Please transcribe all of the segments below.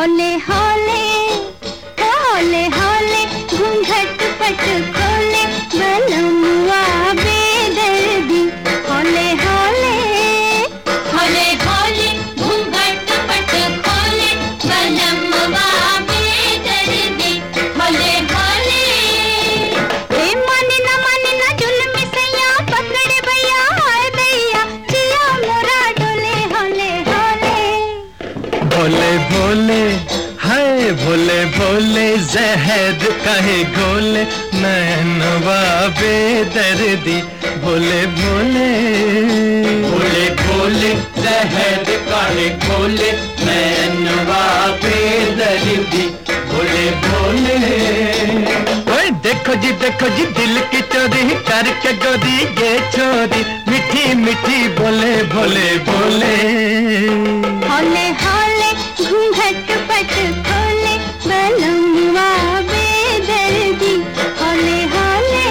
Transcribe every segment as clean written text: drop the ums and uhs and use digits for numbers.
हौले हौले हौले हौले घूंघट पट खोले बलमुआ बेदर्दी। हौले हौले हौले हौले घूंघट पट खोले बलमुआ बेदर्दी। हौले हौले माने ना जुल्म सैया पकड़े भैया हाय दैया जिया मोरा डोले। हौले हौले भोले भोले हाय भोले भोले जहर कहे घोले नैनवा बेदर्दी। भोले भोले भोले भोले जहर काहे घोले नैनवा बेदर्दी। भोले भोले ओए देखो जी दिल की चोरी करके गोरी ये छोरी मीठी मीठी बोले भोले भोले। हौले हौले घूंघट पट खोले बलमुआ बेदर्दी। हौले हौले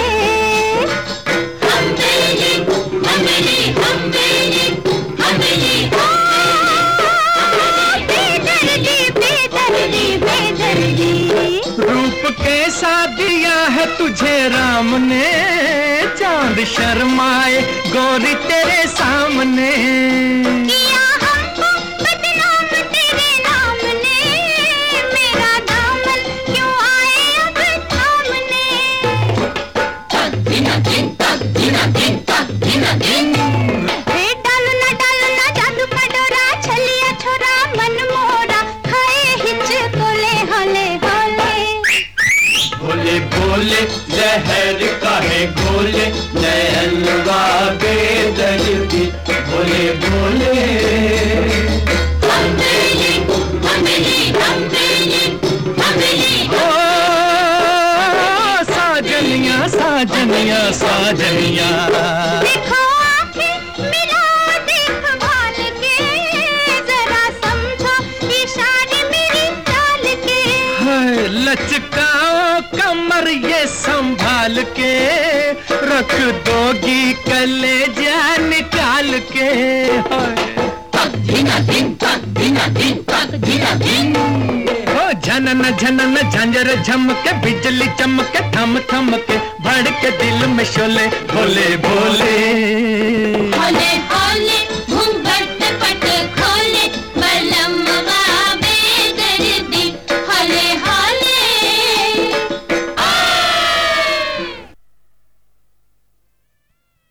हम्बेली हम्बेली हम्बेली हम्बेली बेदर्दी बेदर्दी बेदर्दी। रूप कैसा दिया है तुझे राम ने चांद शर्माए गोरी तेरे सामने। किया हमको बदनाम तेरे नाम ने मेरा दामन क्यों आए अब थामने। तक दिना दिन डालो ना जादू का डोरा छलिया छोरा मन मोरा खाए हिच कोले। हौले हौले भोले भोले जहर काहे घोले नैनवा बेदर्दी। भोले भोले हम्बेली हम्बेली हम्बेली हम्बेली। ओ साजनिया साजनिया साजनिया देखो आंखें मिला देख भाल के जरा समझो इशारे मेरी चाल के। हाय लचकाओ कमर ये संभाल के रख दोगी कलेजा निकाल के। हाय तक दिना दिन ओ झनन झांझर झमके बिजली चमके थम थम के भड़के दिल में शोले भोले भोले।